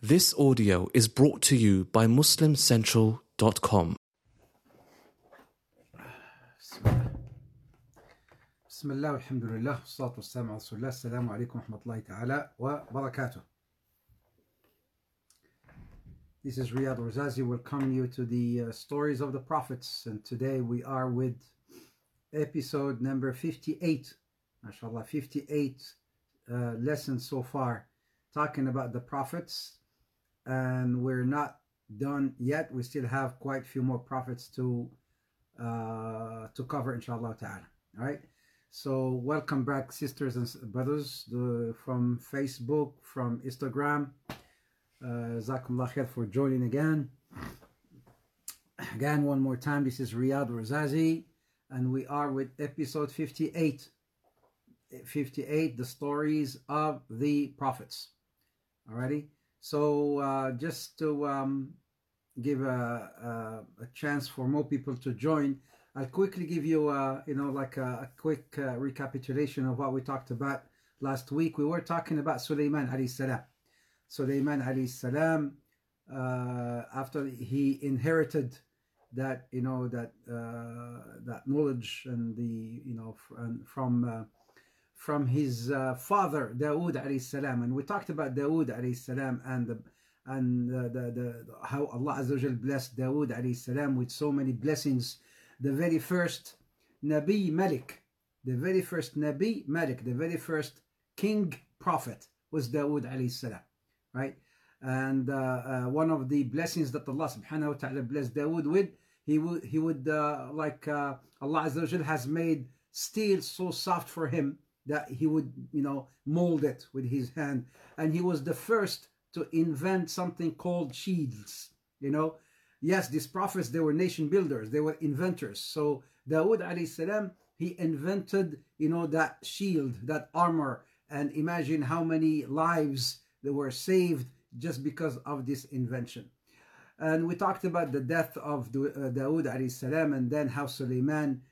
This audio is brought to you by MuslimCentral.com. بسم الله والحمد لله والصلاة والسلام على رسول الله. السلام عليكم ورحمة الله تعالى وبركاته. This is Riyad Razazi welcoming you to the stories of the prophets, and today we are with episode number 58. MashaAllah, 58 lessons so far talking about the prophets, and we're not done yet. We still have quite a few more prophets to cover, inshallah ta'ala. All right, so welcome back, sisters and brothers from Facebook, from Instagram. Jazakumullah khair for joining again. Again, one more time, this is Riyad Razazi, and we are with episode 58. 58, the stories of the prophets. Alrighty, so just to give a chance for more people to join, I'll quickly give you a quick recapitulation of what we talked about last week. We were talking about Sulaiman alayhi salam. Sulaiman alayhi salam, after he inherited that that knowledge and from his father Dawood alayhi salam, and we talked about Dawood alayhi salam and how Allah Azza wa Jal blessed Dawood alayhi salam with so many blessings. The very first Nabi Malik, the very first king prophet was Dawood alayhi salam, right? And one of the blessings that Allah subhanahu wa ta'ala blessed Dawood with, he would Allah Azza wa Jal has made steel so soft for him that he would mold it with his hand, and he was the first to invent something called shields. Yes, these prophets, they were nation builders, they were inventors. So Dawood alayhi salam, he invented that shield, that armor, and imagine how many lives that were saved just because of this invention. And we talked about the death of Dawood alayhi salam, and then how Sulaiman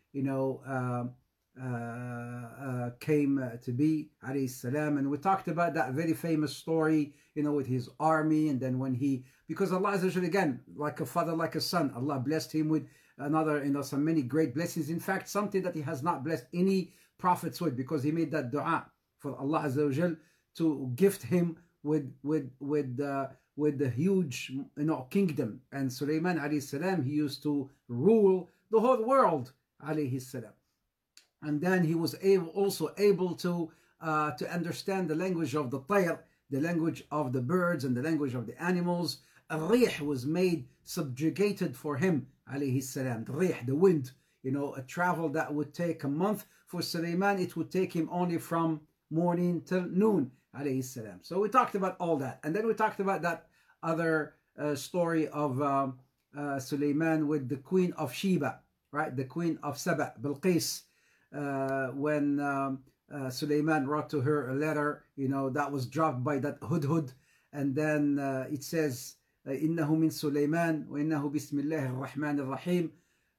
came to be alayhi salam. And we talked about that very famous story with his army, and then when because Allah Azza wa Jalla, again, like a father, like a son, Allah blessed him with another some many great blessings. In fact, something that he has not blessed any prophets with, because he made that dua for Allah Azza wa Jalla to gift him with the huge kingdom. And Sulaiman alayhi salam, he used to rule the whole world alayhi salam. And then he was also able to understand the language of the tayr, the language of the birds, and the language of the animals. Al-rih was made subjugated for him alayhi salam. Rih, the wind, a travel that would take a month. For Sulaiman, it would take him only from morning till noon alayhi salam. So we talked about all that, and then we talked about that other story of Sulaiman with the queen of Sheba, right? The queen of Saba, Bilqis. When Sulaiman wrote to her a letter, that was dropped by that hudhud, and then it says, إنه من سليمان وإنه بسم الله الرحمن الرحيم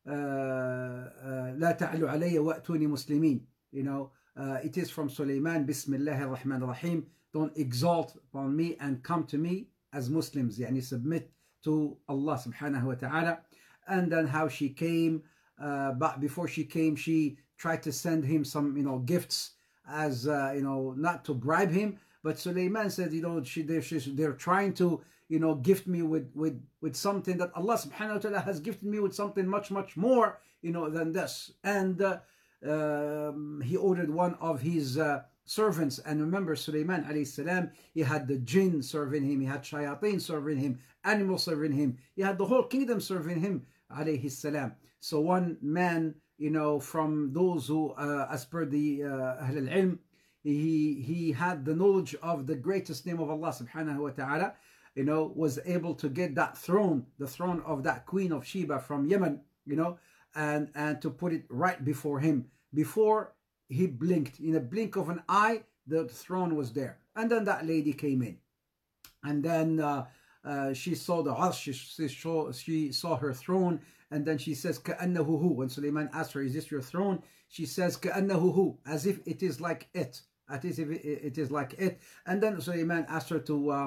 لا تعلوا علي وأتوني مسلمين. It is from Sulaiman, بسم الله الرحمن الرحيم, don't exalt upon me and come to me as Muslims, submit to Allah subhanahu wa ta'ala. And then how she came, but before she came, she tried to send him some gifts as not to bribe him, but Sulaiman said they're trying to gift me with something that Allah subhanahu wa ta'ala has gifted me with, something much more than this. And he ordered one of his servants, and remember, Sulaiman alayhi salam, he had the jinn serving him, he had shayateen serving him, animals serving him, he had the whole kingdom serving him alayhi salam. So one man, from those who, as per the Ahl al-Ilm, he had the knowledge of the greatest name of Allah subhanahu wa ta'ala, was able to get that throne, the throne of that queen of Sheba from Yemen, and to put it right before him. Before he blinked, in a blink of an eye, the throne was there. And then that lady came in. And then she saw the arsh, she saw her throne, and then she says, كَأَنَّهُ هُوَ. When Sulaiman asked her, is this your throne? She says, كَأَنَّهُ هُوَ, as if it is like it. As if it is like it. And then Sulaiman asked her to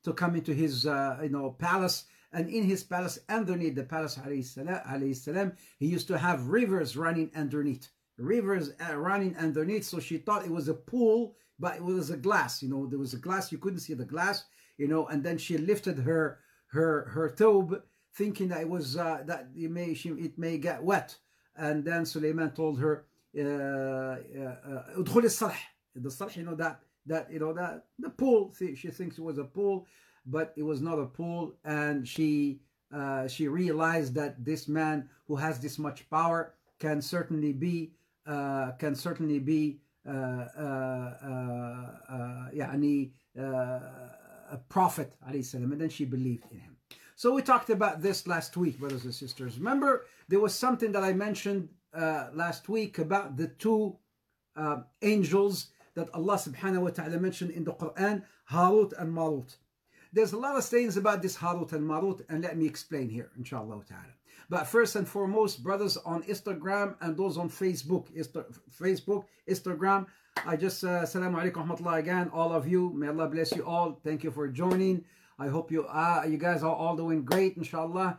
to come into his palace. And in his palace, underneath the palace, alayhi salam, he used to have rivers running underneath. Rivers running underneath. So she thought it was a pool, but it was a glass. There was a glass. You couldn't see the glass. And then she lifted her thobe, thinking that it was that it may get wet. And then Sulaiman told her, "Udkhul as-sarh." The sarh, that the pool. She thinks it was a pool, but it was not a pool. And she realized that this man who has this much power can certainly be a prophet, alayhi salam. And then she believed in him. So we talked about this last week, brothers and sisters. Remember, there was something that I mentioned last week about the two angels that Allah subhanahu wa ta'ala mentioned in the Quran, Harut and Marut. There's a lot of things about this Harut and Marut, and let me explain here, inshallah ta'ala. But first and foremost, brothers on Instagram and those on Facebook, Instagram, I just, Assalamu alaikum wa rahmatullah again, all of you. May Allah bless you all. Thank you for joining. I hope you guys are all doing great, inshallah.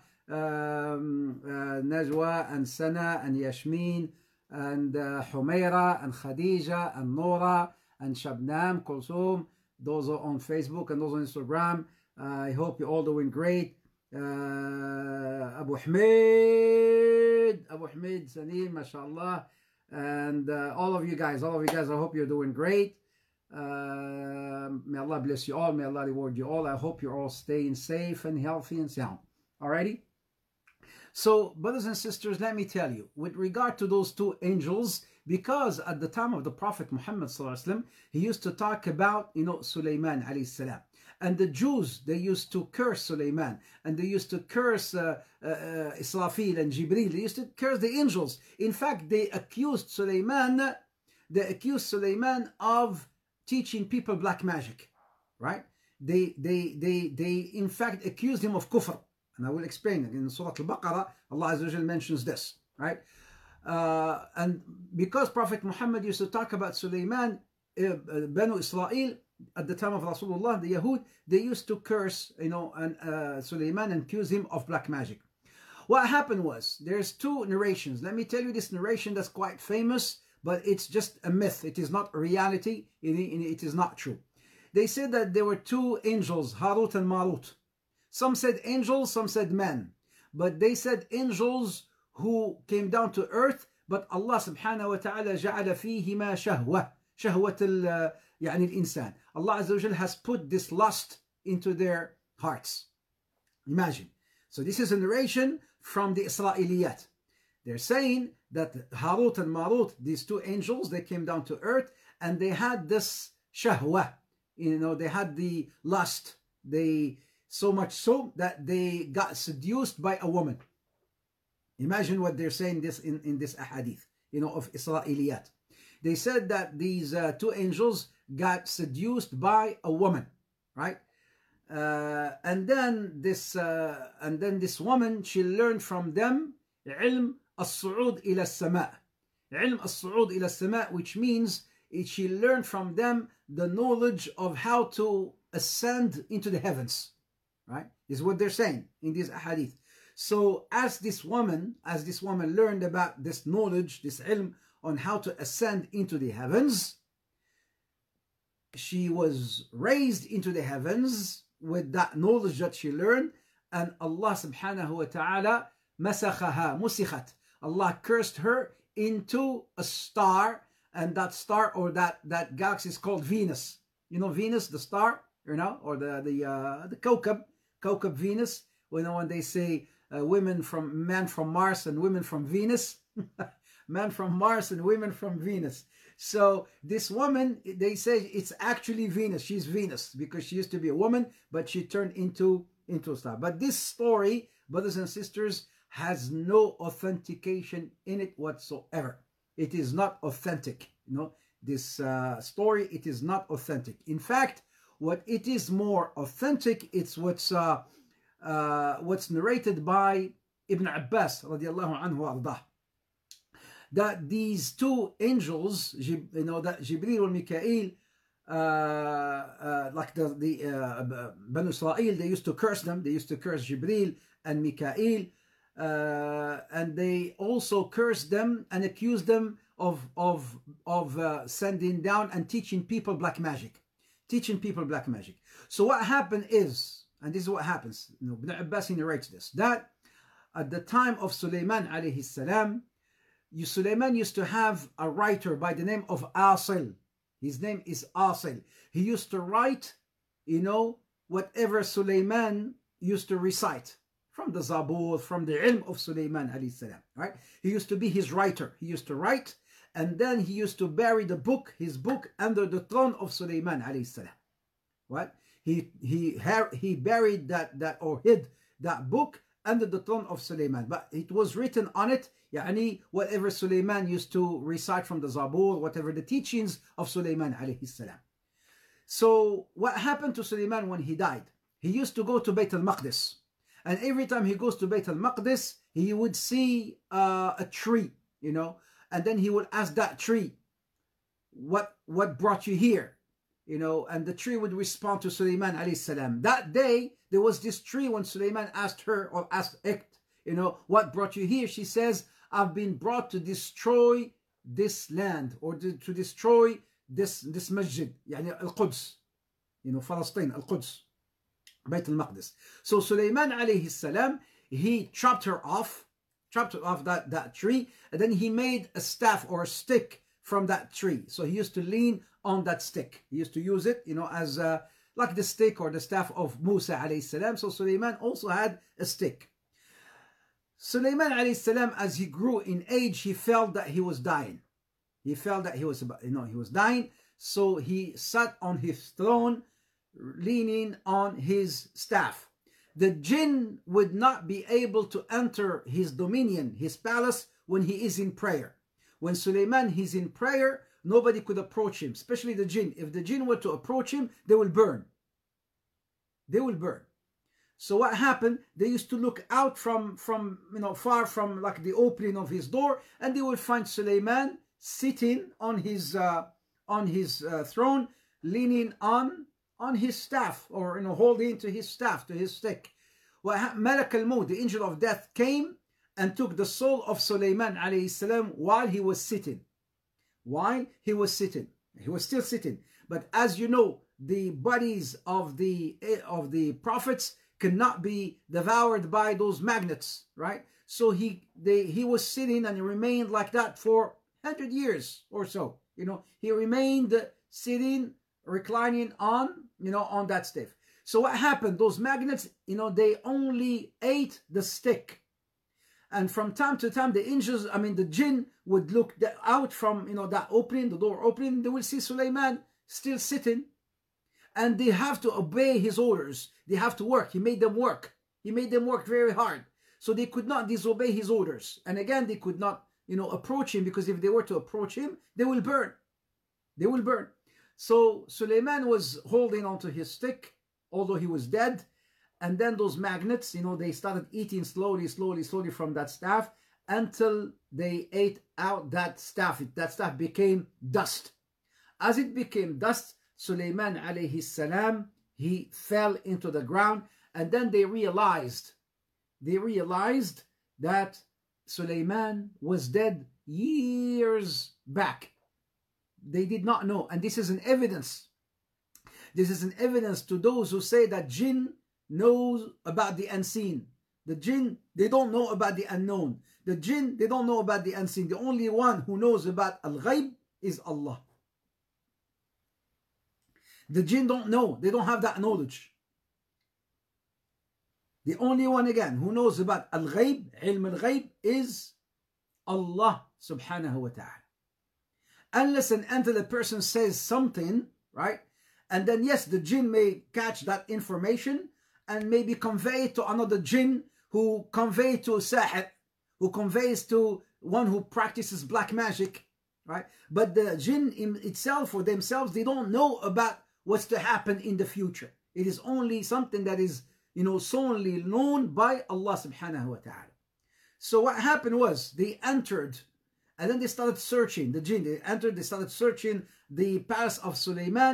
Najwa and Sana and Yasmin and Humaira and Khadija and Nora and Shabnam, Kulsum. Those are on Facebook and those on Instagram. I hope you're all doing great. Abu Hamid, Salim, mashallah. And all of you guys, I hope you're doing great. May Allah bless you all. May Allah reward you all. I hope you're all staying safe and healthy and sound. Alrighty? So, brothers and sisters, let me tell you, with regard to those two angels, because at the time of the Prophet Muhammad sallallahu alaihi wasallam, he used to talk about, Sulaiman alayhi salam. And the Jews, they used to curse Sulaiman, and they used to curse Israfil and Jibril. They used to curse the angels. In fact, they accused Sulaiman of teaching people black magic, right? They in fact accused him of kufr. And I will explain it. In Surah Al-Baqarah, Allah Azza wa Jal mentions this, right? And because Prophet Muhammad used to talk about Sulaiman, Banu Israel, at the time of Rasulullah, the Yahud, they used to curse, Sulaiman and accuse him of black magic. What happened was, there's two narrations. Let me tell you this narration that's quite famous, but it's just a myth. It is not a reality. It is not true. They said that there were two angels, Harut and Marut. Some said angels, some said men. But they said angels who came down to earth, but Allah subhanahu wa ta'ala جعل فيهما شهوة الإنسان. Allah Azza wa Jal has put this lust into their hearts. Imagine. So this is a narration from the Israeliyat. They're saying that Harut and Marut, these two angels, they came down to earth and they had this shahwa. They had the lust. So much so that they got seduced by a woman. Imagine what they're saying this in this ahadith, of Israeliyat. They said that these two angels got seduced by a woman, right? And then this woman, she learned from them ilm as-su'ud ila as-sama'. Ilm as-su'ud ila as-sama', which means she learned from them the knowledge of how to ascend into the heavens, right? Is what they're saying in this ahadith. So as this woman learned about this knowledge, this ilm on how to ascend into the heavens, she was raised into the heavens with that knowledge that she learned, and Allah subhanahu wa ta'ala مسخها مسخت. Allah cursed her into a star, and that star or that galaxy is called Venus. Venus, the star, or the Kawkab Venus. When they say men from Mars and women from Venus, men from Mars and women from Venus. So this woman, they say it's actually Venus. She's Venus because she used to be a woman, but she turned into a star. But this story, brothers and sisters, has no authentication in it whatsoever. It is not authentic. This story, it is not authentic. In fact, what it is more authentic, it's what's narrated by Ibn Abbas radiallahu anhu ardah, that these two angels, that Jibril and Mikael, like the Banu Israel, they used to curse them. They used to curse Jibril and Mikael, and they also cursed them and accused them of sending down and teaching people black magic, So what happened is, and this is what happens, Ibn Abbas narrates this, that at the time of Sulaiman alayhi salam, Sulaiman used to have a writer by the name of Asil. His name is Asil. He used to write, whatever Sulaiman used to recite from the Zabur, from the ilm of Sulaiman alayhi salam, right? He used to be his writer. He used to write, and then he used to bury his book under the throne of Sulaiman alayhi salam. What? He buried that or hid that book under the throne of Sulaiman, but it was written on it, whatever Sulaiman used to recite from the Zabur, whatever the teachings of Sulaiman alayhi salam. So what happened to Sulaiman when he died? He used to go to Bayt al-Maqdis, and every time he goes to Bayt al-Maqdis, he would see a tree, and then he would ask that tree, what brought you here? And the tree would respond to Sulaiman alayhi salam. That day, there was this tree when Sulaiman asked her, or asked it, what brought you here? She says, I've been brought to destroy this land, or to destroy this masjid, al-Quds, Palestine, al-Quds, Bayt al-Maqdis. So Sulaiman alayhi salam, he chopped off that tree, and then he made a staff or a stick from that tree. So he used to lean on that stick. He used to use it, as like the stick or the staff of Musa alayhi salam. So Sulaiman also had a stick. Sulaiman alayhi salam, as he grew in age, he felt that he was dying. He felt that he was dying. So he sat on his throne, leaning on his staff. The jinn would not be able to enter his dominion, his palace, when he is in prayer. When Sulaiman is in prayer, nobody could approach him, especially the jinn. If the jinn were to approach him, they will burn. So what happened? They used to look out from far from like the opening of his door, and they would find Sulaiman sitting on his throne, leaning on his staff, or holding to his staff, to his stick. Malak al-Maut, the angel of death, came and took the soul of Sulaiman alayhi salam while he was sitting. He was still sitting. But as you know, the bodies of the prophets cannot be devoured by those magnets, right? So he was sitting, and he remained like that for 100 years or so. He remained sitting, reclining on that stick. So what happened? Those magnets, they only ate the stick. And from time to time, the jinn would look out from, that opening, the door opening. They will see Sulaiman still sitting, and they have to obey his orders. They have to work. He made them work. He made them work very hard. So they could not disobey his orders. And again, they could not, approach him, because if they were to approach him, they will burn. So Sulaiman was holding onto his stick, although he was dead. And then those magnets, they started eating slowly from that staff, until they ate out that staff. That staff became dust. As it became dust, Sulaiman alayhi salam, he fell into the ground, and then they realized that Sulaiman was dead years back. They did not know, and this is an evidence. This is an evidence to those who say that jinn knows about the unseen. The jinn, they don't know about the unknown. The jinn, they don't know about the unseen. The only one who knows about al-ghaib is Allah. The jinn don't know. They don't have that knowledge. The only one, again, who knows about al-ghaib, ilm al-ghaib, is Allah subhanahu wa ta'ala. Unless and until the person says something, right? And then yes, the jinn may catch that information and maybe convey it to another jinn, who convey to sahir, who conveys to one who practices black magic, right? But the jinn in itself, or themselves, they don't know about what's to happen in the future. It is only something that is, solely known by Allah subhanahu wa ta'ala. So what happened was, they entered, and then they started searching, the jinn, they started searching the palace of Sulaiman,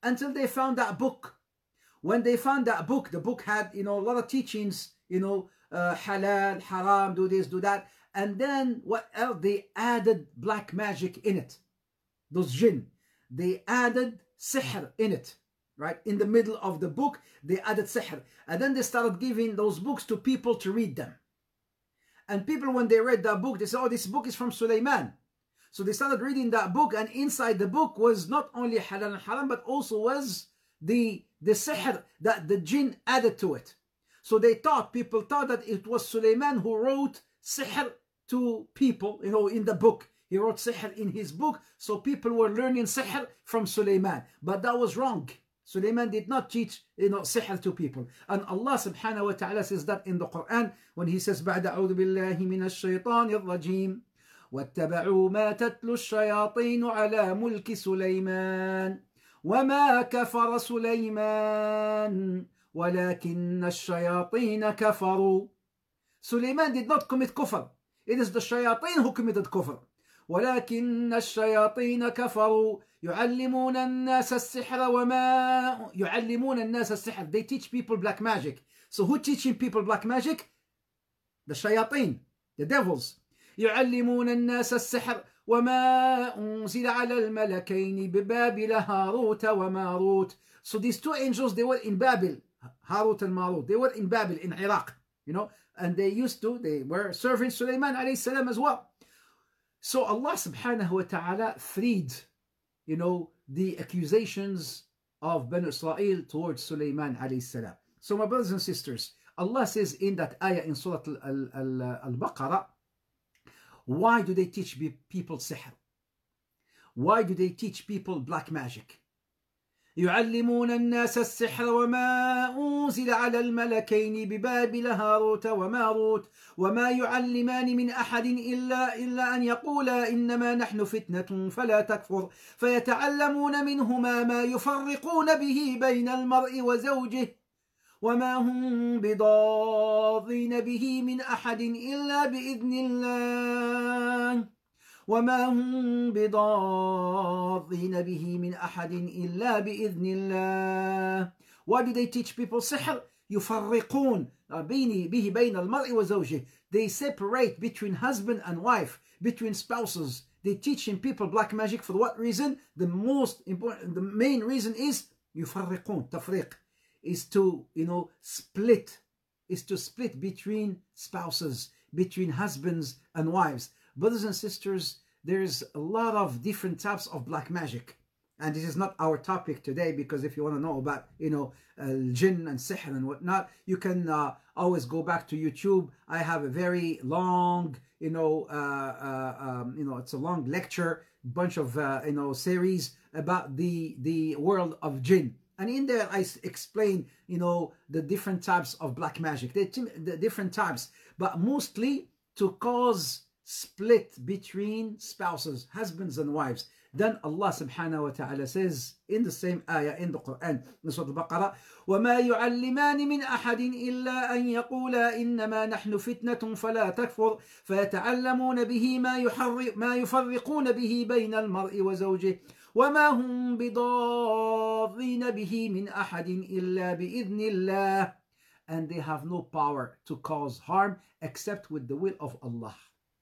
until they found that book. When they found that book, the book had, a lot of teachings, halal, haram, do this, do that. And then what else? They added black magic in it. Those jinn, they added sihr in it, right? In the middle of the book, they added sihr. And then they started giving those books to people to read them. And people, when they read that book, they said, oh, this book is from Sulaiman. So they started reading that book, and inside the book was not only halal and haram, but also was the sihr that the jinn added to it. So people thought that it was Sulaiman who wrote sihr to people, in the book. He wrote sihr in his book, so people were learning sihr from Sulaiman. But that was wrong. Sulaiman did not teach, sihr to people. And Allah subhanahu wa ta'ala says that in the Quran when He says, بَعْدَ أَعُوذُ بِاللَّهِ مِنَ الشَّيْطَانِ الرَّجِيمِ وَاتَّبَعُوا مَا تَتْلُو الشَّيَاطِينُ عَلَى مُلْكِ سُلَيْمَانَ وَمَا كَفَرَ سُلَيْمَانَ وَلَكِنَّ الشَّيَاطِينَ كَفَرُوا. Sulaiman did not commit kufr. It is the shayateen who committed kufr. ولكن الشياطين كفروا يعلمون الناس السحر وما يعلمون الناس السحر. They teach people black magic. So who teaching people black magic? The shayateen, the devils. يعلمون الناس السحر وما أنزل على الملكين ببابل هاروت وماروت. So these two angels, they were in Babel, Harut and Marut. They were in Babel, in Iraq, and they were serving Sulaiman alayhi salam as well. So Allah subhanahu wa ta'ala freed, the accusations of Banu Israel towards Sulaiman alayhi salam. So my brothers and sisters, Allah says in that ayah in Surah Al-Baqarah, why do they teach people sihr? Why do they teach people black magic? يعلمون الناس السحر وما أنزل على الملكين ببابل هاروت وماروت وما يعلمان من أحد إلا أن يقولا إنما نحن فتنة فلا تكفر فيتعلمون منهما ما يفرقون به بين المرء وزوجه وما هم بضارين به من أحد إلا بإذن الله وما هم بضارين به من أحد إلا بإذن الله. Why do they teach people sihr? يفرقون به بين المرء وزوجه. They separate between husband and wife, between spouses. They teaching people black magic for what reason? The main reason is يفرقون. تفريق is to split, between spouses, between husbands and wives. Brothers and sisters, there's a lot of different types of black magic, and this is not our topic today, because if you want to know about jinn and sihr and whatnot, you can always go back to YouTube. I have a very long it's a long lecture, bunch of series about the world of jinn. And in there, I explain, the different types of black magic, the different types, but mostly to cause split between spouses, husbands and wives. Then Allah subhanahu wa ta'ala says in the same ayah in the Quran, in Surah Al-Baqarah, وَمَا يُعَلِّمَانِ مِنْ أَحَدٍ إِلَّا أَنْ يَقُولَا إِنَّمَا نَحْنُ فِتْنَةٌ فَلَا تَكْفُرْ فَيَتَعَلَّمُونَ بِهِ ما يفرقون به بين المرء وزوجه وما هم بضارين به من أحد إلا بإذن الله. And they have no power to cause harm except with the will of Allah.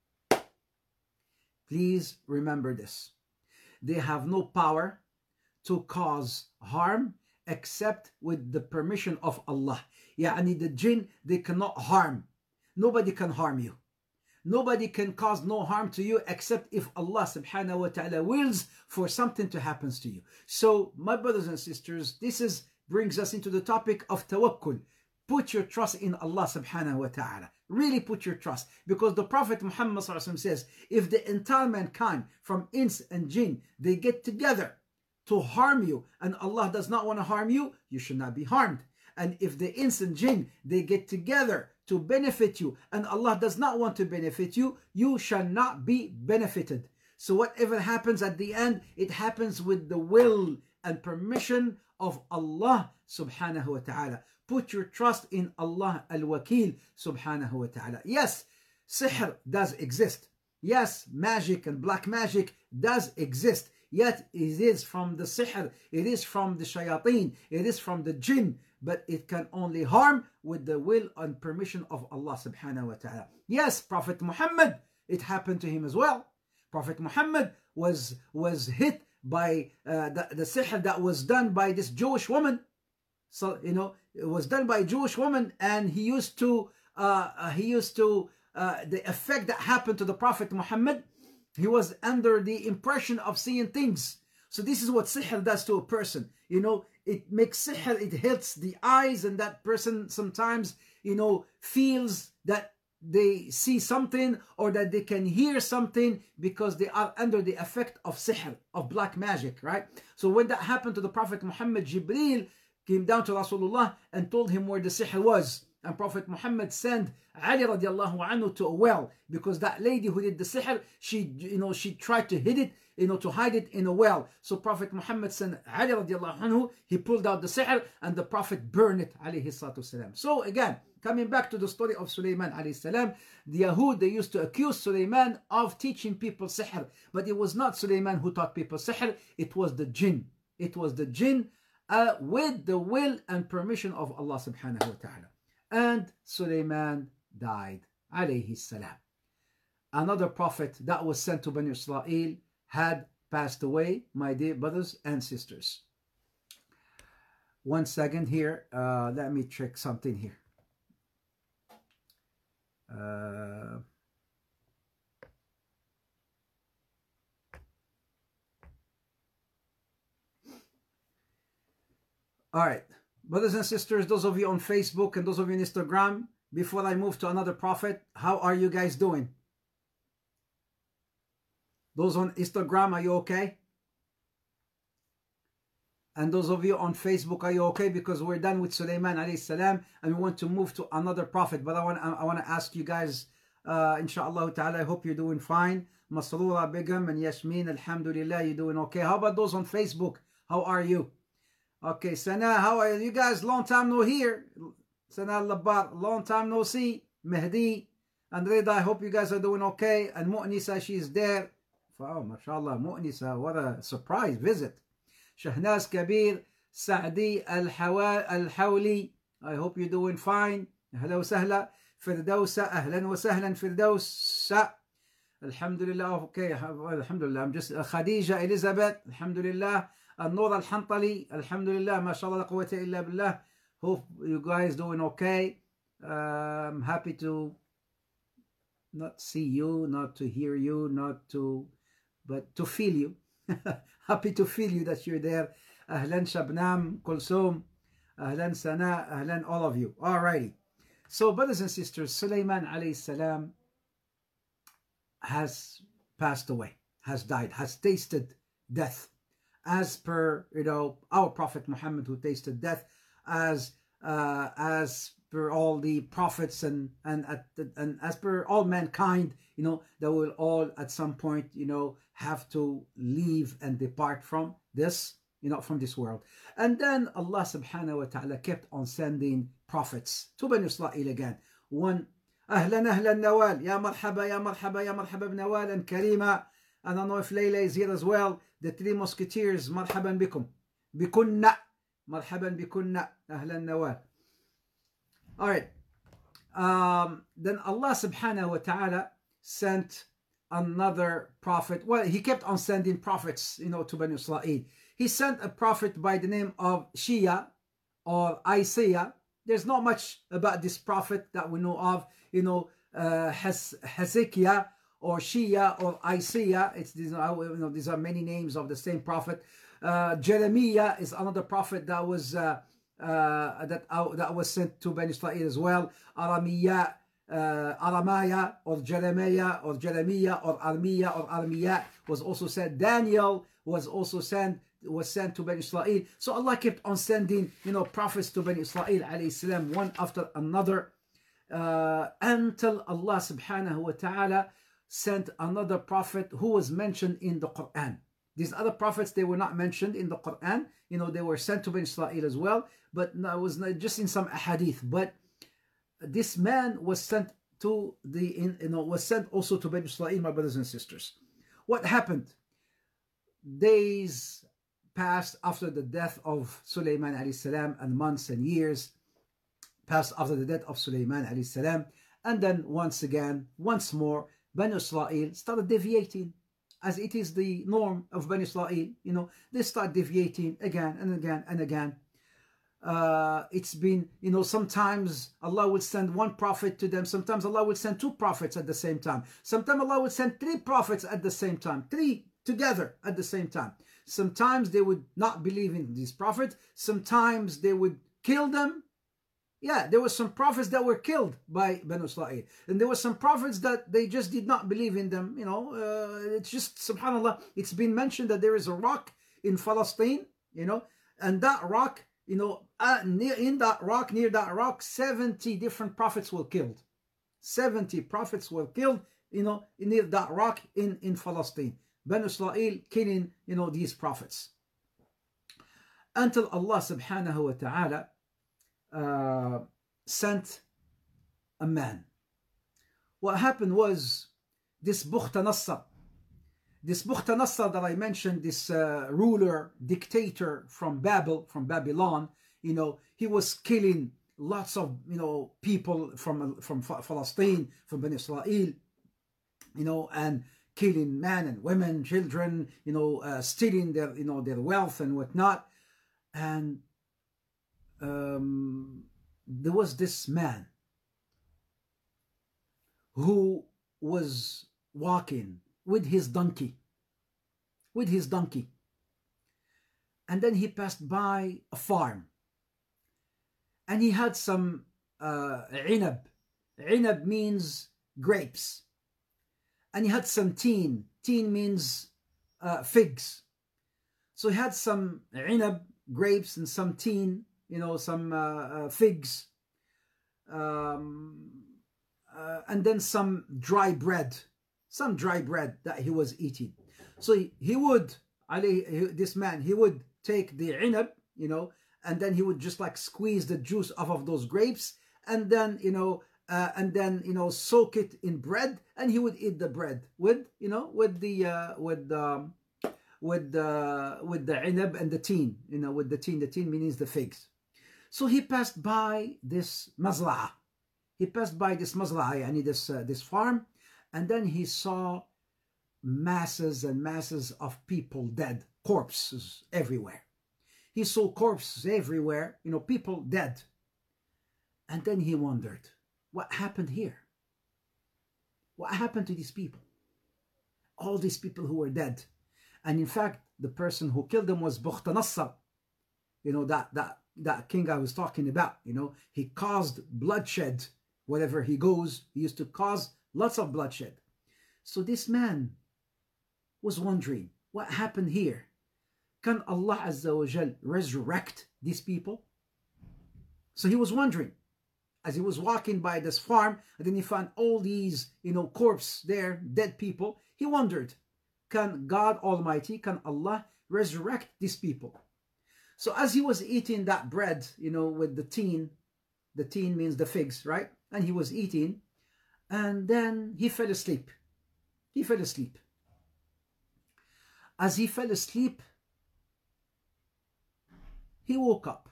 Please remember this. They have no power to cause harm except with the permission of Allah. Yani the jinn, they cannot harm. Nobody can harm you. Nobody can cause no harm to you except if Allah subhanahu wa ta'ala wills for something to happen to you. So my brothers and sisters, this brings us into the topic of tawakkul. Put your trust in Allah subhanahu wa ta'ala. Really put your trust. Because the Prophet Muhammad says, if the entire mankind from ins and jinn, they get together to harm you, and Allah does not want to harm you, you should not be harmed. And if the ins and jinn, they get together to benefit you, and Allah does not want to benefit you, you shall not be benefited. So whatever happens at the end, it happens with the will and permission of Allah subhanahu wa ta'ala. Put your trust in Allah al-Wakil subhanahu wa ta'ala. Yes, sihr does exist. Yes, magic and black magic does exist. Yet it is from the sihr, it is from the shayateen, it is from the jinn, but it can only harm with the will and permission of Allah subhanahu wa ta'ala. Yes, Prophet Muhammad, it happened to him as well. Prophet Muhammad was hit by the sihr that was done by this Jewish woman. So, it was done by a Jewish woman, and the effect that happened to the Prophet Muhammad, he was under the impression of seeing things. So this is what sihr does to a person. It makes sihr, it hits the eyes, and that person sometimes, feels that they see something or that they can hear something because they are under the effect of sihr, of black magic, right? So when that happened to the Prophet Muhammad, Jibreel came down to Rasulullah and told him where the sihr was. And Prophet Muhammad sent Ali radiallahu anhu to a well, because that lady who did the sihr, she tried to hid it, to hide it in a well. So Prophet Muhammad sent Ali radiallahu anhu, he pulled out the sihr, and the Prophet burned it, alayhi salatu salam. So again, coming back to the story of Sulaiman alayhi salam, the Yahud, they used to accuse Sulaiman of teaching people sihr. But it was not Sulaiman who taught people sihr, it was the jinn. It was the jinn with the will and permission of Allah subhanahu wa ta'ala. And Sulaiman died, alayhi salam. Another prophet that was sent to Bani Israel had passed away, my dear brothers and sisters. 1 second here. Let me check something here. All right. Brothers and sisters, those of you on Facebook and those of you on Instagram, before I move to another prophet, how are you guys doing? Those on Instagram, are you okay? And those of you on Facebook, are you okay? Because we're done with Sulaiman alayhi salam and we want to move to another prophet. But I want to ask you guys, inshallah ta'ala, I hope you're doing fine. Masroora Begum and Yasmin, alhamdulillah, you're doing okay. How about those on Facebook? How are you? Okay, Sana, how are you guys? Long time no hear. Sana Labar, long time no see. Mehdi and Reda, I hope you guys are doing okay. And Mu'nisa, she's there. Oh, mashallah, Mu'nisa, what a surprise visit. Shahnaz Kabir, Saadi Al-Hawli, I hope you're doing fine. Hello, Sahla. Firdausa, Ahlan wa Sahlan, Firdausa. Alhamdulillah, okay, Alhamdulillah. I'm just Khadija Elizabeth, Alhamdulillah. Al-Nur Al-Hantali, Alhamdulillah, mashallah, la quwwata illa billah. Hope you guys doing okay. I'm happy to not see you, not to hear you, but to feel you. Happy to feel you that you're there. Ahlan Shabnam, Kulsum, Ahlan Sana, Ahlan all of you. Alrighty. So brothers and sisters, Sulaiman alayhi salam has passed away, has died, has tasted death. As per our Prophet Muhammad, who tasted death, as per all the prophets and as per all mankind, they will all at some point have to leave and depart from this from this world. And then Allah subhanahu wa ta'ala kept on sending prophets to Bani Israel again. One, Ahlan Nawal, Ya marhaba, Ya marhaba, Ya marhaba Nawal and Karima. And I don't know if Layla is here as well. The three musketeers, marhaban bikum. Bikunna. Marhaban bikunna. Ahlan Nawal. Alright. Then Allah subhanahu wa ta'ala sent another prophet. Well, he kept on sending prophets, to Bani Israel. He sent a prophet by the name of Shia or Isaiah. There's not much about this prophet that we know of. Hezekiah or Shia or Isaiah. These are many names of the same prophet. Jeremiah is another prophet that was sent to Bani Israel as well. Aramaya or Jeremiah or Armiya or Armiya was also sent. Daniel was sent to Bani Israel. So Allah kept on sending prophets to Bani Israel alayhi salam, one after another, until Allah subhanahu wa ta'ala sent another prophet who was mentioned in the Quran. These other prophets, they were not mentioned in the Quran. They were sent to Bani Israel as well, but it was not just in some ahadith. But this man was sent was sent also to Bani Israel, my brothers and sisters. What happened? days passed after the death of Sulaiman alayhi salam, and months and years passed after the death of Sulaiman alayhi salam. And then once more, Banu Israel started deviating, as it is the norm of Banu Israel. They start deviating again and again and again. It's been, sometimes Allah will send one prophet to them. Sometimes Allah will send two prophets at the same time. Sometimes Allah will send three prophets at the same time, three together at the same time. Sometimes they would not believe in these prophets. Sometimes they would kill them. Yeah, there were some prophets that were killed by Banu Israel. And there were some prophets that they just did not believe in them. It's just, subhanAllah, it's been mentioned that there is a rock in Palestine, and that rock, in that rock, near that rock, 70 different prophets were killed. 70 prophets were killed, near that rock in Palestine. Banu Israel killing, these prophets. Until Allah subhanahu wa ta'ala sent a man. What happened was, this Bukhta-Nassar that I mentioned, this ruler, dictator from Babylon, he was killing lots of people from Palestine, from Bani Israel, and killing men and women, children, stealing their wealth and whatnot. And there was this man who was walking with his donkey, and then he passed by a farm, and he had some inab. Inab means grapes, and he had some teen means figs. So he had some inab, grapes, and some teen, some figs, and then some dry bread that he was eating. So he would take the inab, and then he would just like squeeze the juice off of those grapes, and then soak it in bread, and he would eat the bread with the inab and the teen, with the teen means the figs. So he passed by this mazra'a. This farm, and then he saw masses and masses of people dead, corpses everywhere. He saw corpses everywhere, people dead. And then he wondered, what happened here? What happened to these people? All these people who were dead. And in fact, the person who killed them was Bukhta-Nassar, that king I was talking about. He caused bloodshed. Wherever he goes, he used to cause lots of bloodshed. So this man was wondering, what happened here? Can Allah Azza wa Jal resurrect these people? So he was wondering, as he was walking by this farm, and then he found all these, corpses there, dead people. He wondered, can God Almighty, can Allah resurrect these people? So as he was eating that bread, with the teen means the figs, right? And he was eating, and then he fell asleep. As he fell asleep, he woke up.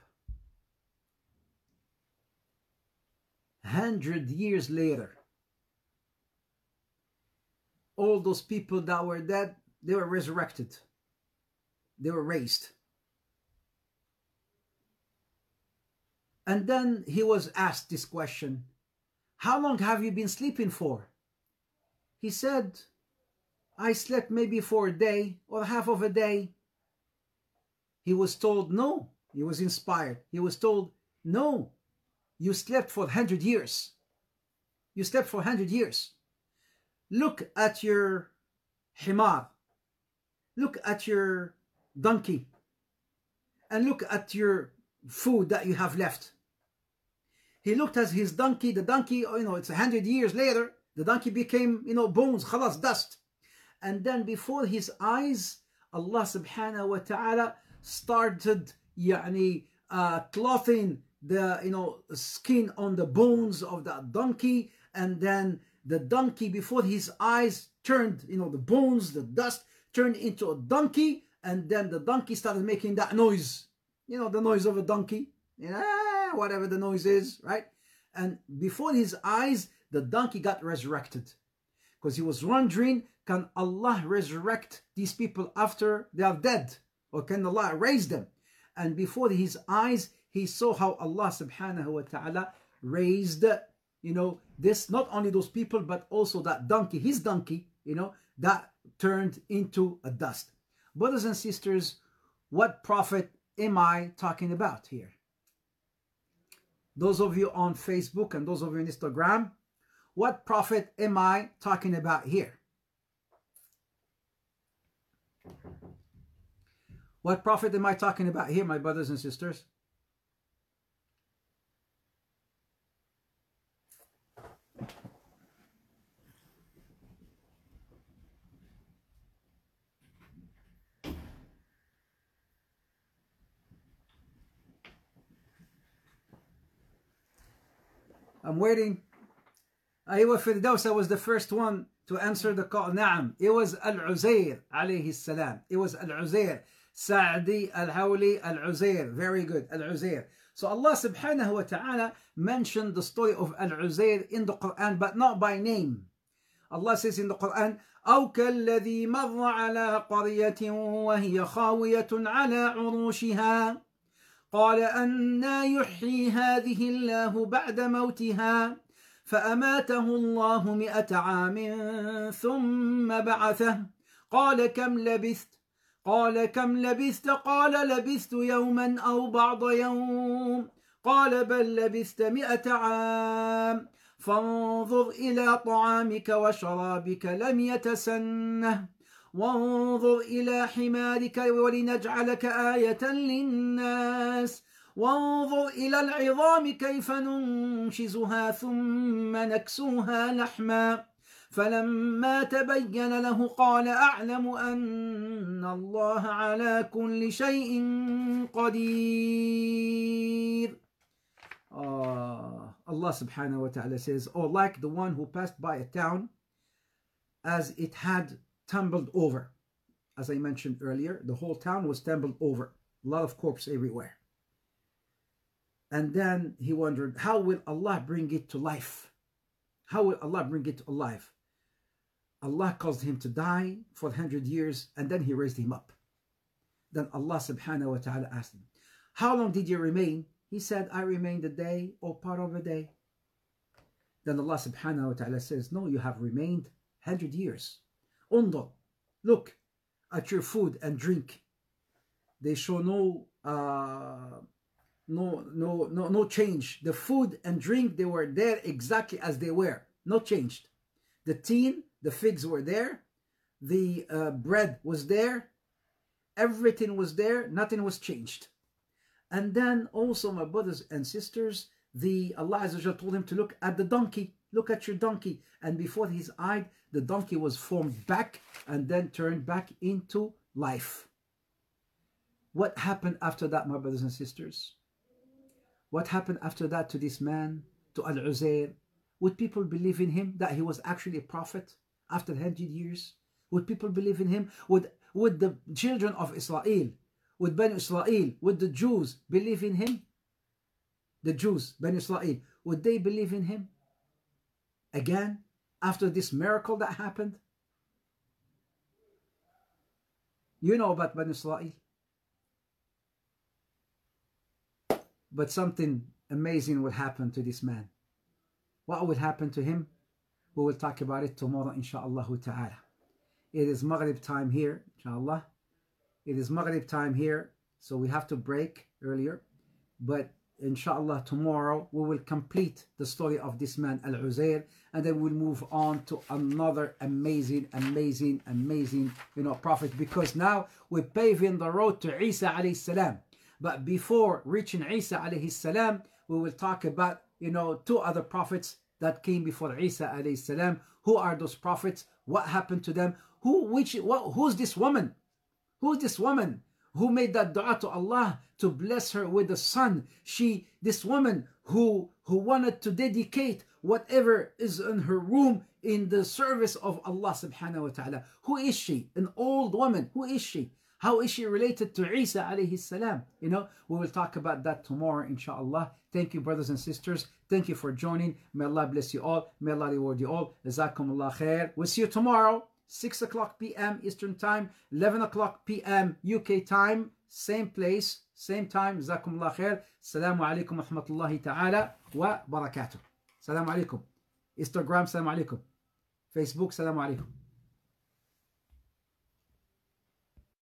100 years later, all those people that were dead, they were resurrected. They were raised. And then he was asked this question, how long have you been sleeping for? He said, I slept maybe for a day or half of a day. He was told, no. He was inspired. He was told, no, you slept for 100 years. You slept for 100 years. Look at your himar. Look at your donkey. And look at your food that you have left. He looked at his donkey. The donkey, it's 100 years later. The donkey became, bones, khalas, dust. And then before his eyes, Allah subhanahu wa ta'ala started clothing the skin on the bones of that donkey, and then the donkey before his eyes turned, the bones, the dust turned into a donkey, and then the donkey started making that noise. You know, the noise of a donkey, whatever the noise is, right? And before his eyes, the donkey got resurrected. Because he was wondering, can Allah resurrect these people after they are dead? Or can Allah raise them? And before his eyes, he saw how Allah subhanahu wa ta'ala raised, this, not only those people, but also that donkey, his donkey, that turned into a dust. Brothers and sisters, what prophet am I talking about here? Those of you on Facebook and those of you on Instagram, what prophet am I talking about here? What prophet am I talking about here, my brothers and sisters? I'm waiting. Aywa Firdausa was the first one to answer the call. Naam. It was Al-Uzair alayhi salam. It was Al-Uzair. Sa'di Al-Hawli Al-Uzair. Very good. Al-Uzair. So Allah subhanahu wa ta'ala mentioned the story of Al-Uzair in the Quran, but not by name. Allah says in the Quran, أو كالذي مر على قرية وهي خاوية على عروشها قال أنا يحيي هذه الله بعد موتها فأماته الله 100 عام ثم بعثه قال كم لبثت قال لبثت يوما أو بعض يوم قال بل لبثت 100 عام فانظر إلى طعامك وشرابك لم يتسنه وانظر إلى حمارك ولنجعلك آية للناس وانظر إلى العظام كيف ننشزها ثم نكسوها لحما فلما تبين له قال أعلم أن الله على كل شيء قدير. Allah subhanahu wa ta'ala says, like the one who passed by a town as it had tumbled over. As I mentioned earlier, the whole town was tumbled over. A lot of corpses everywhere. And then he wondered, how will Allah bring it to life? How will Allah bring it alive? Allah caused him to die for 100 years, and then he raised him up. Then Allah subhanahu wa ta'ala asked him, how long did you remain? He said, I remained a day or part of a day. Then Allah subhanahu wa ta'ala says, no, you have remained 100 years. Undur, look at your food and drink. They show no change. The food and drink, they were there exactly as they were, not changed. The teen, the figs were there. The bread was there. Everything was there. Nothing was changed. And then also, my brothers and sisters, Allah Azza wa Jalla told him to look at the donkey. Look at your donkey. And before his eye, the donkey was formed back and then turned back into life. What happened after that, my brothers and sisters? What happened after that to this man, to Al-Uzair? Would people believe in him, that he was actually a prophet after 100 years? Would people believe in him? Would the children of Israel, would Bani Israel, would the Jews believe in him? The Jews, Bani Israel, would they believe in him? Again, after this miracle that happened? You know about Bani Israel. But something amazing will happen to this man. What will happen to him? We will talk about it tomorrow, insha'Allah ta'ala. It is Maghrib time here, inshallah. It is Maghrib time here, so we have to break earlier. But inshallah, tomorrow we will complete the story of this man, Al-Uzair, and then we'll move on to another amazing prophet, because now we're paving the road to Isa alayhi salam. But before reaching Isa alayhi salam, we will talk about, two other prophets that came before Isa alayhi salam. Who are those prophets? What happened to them? Who's this woman? Who's this woman who made that dua to Allah to bless her with a son? This woman who wanted to dedicate whatever is in her room in the service of Allah subhanahu wa ta'ala. Who is she? An old woman. Who is she? How is she related to Isa alayhi salam? You know, we will talk about that tomorrow, inshallah. Thank you, brothers and sisters. Thank you for joining. May Allah bless you all. May Allah reward you all. Jazakumullah khair. We'll see you tomorrow, 6 o'clock p.m. Eastern Time, 11 o'clock p.m. UK time, same place, same time. Jazakumullah khair. Assalamu alaikum wa rahmatullahi ta'ala wa barakatuh. Assalamu alaikum. Instagram, assalamu alaikum. Facebook, assalamu alaikum.